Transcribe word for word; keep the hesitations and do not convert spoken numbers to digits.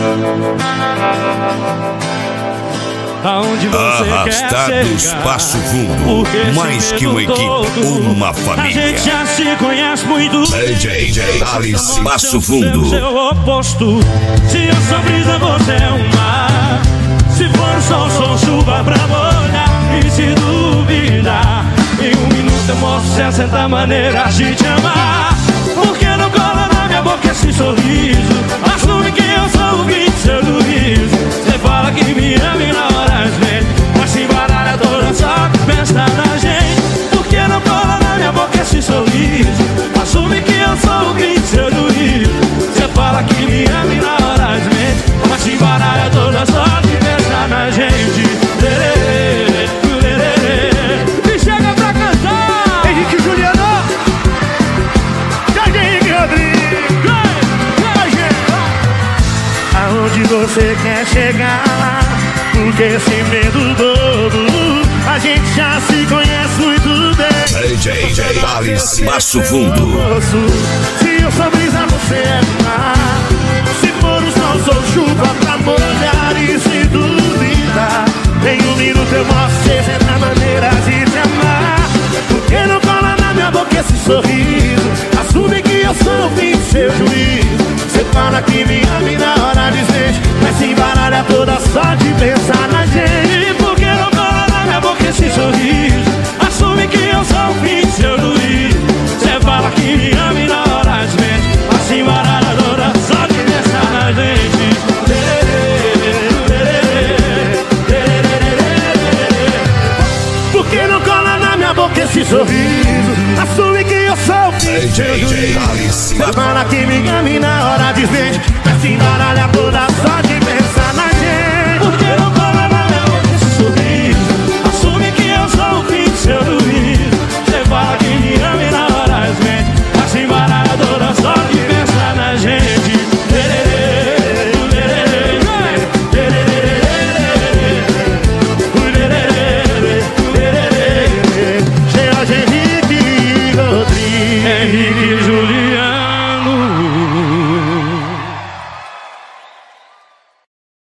Aonde você Arrastados quer Passo chegar? Fundo, mais que uma equipe, uma família. A gente já se conhece muito D J Thales Passo Fundo. Seu oposto. Se eu sou brisa, você é um mar. Se for sol, sou chuva pra molhar. E se duvidar, em um minuto eu mostro sessenta maneiras de te amar. Porque não cola na minha boca esse sorriso? Assume que eu sou o grito, seu juízo. Você fala que me ama e na hora vem, mas se baralha toda só que pensa na gente. Porque não cola na minha boca esse sorriso? Assume que eu sou o grito, seu juízo. Você fala que me ama e na hora vem, mas se baralha toda só que pensa na gente. Lerê, lerê, me chega pra cantar Henrique Juliano, Jardim Rodrigo. Aonde você quer chegar? Porque esse medo bobo, a gente já se conhece muito bem. D J Thales Passo Fundo. Se eu sou brisa, você é mar. Se for o sol, sou chuva pra molhar. E se duvidar, em um minuto eu mostro sessenta maneiras de te amar. Porque não cola na minha boca esse sorriso? Assume que eu sou o fim do seu juízo. Você fala que me ama e na hora de gente, mas se embaralha toda sorte.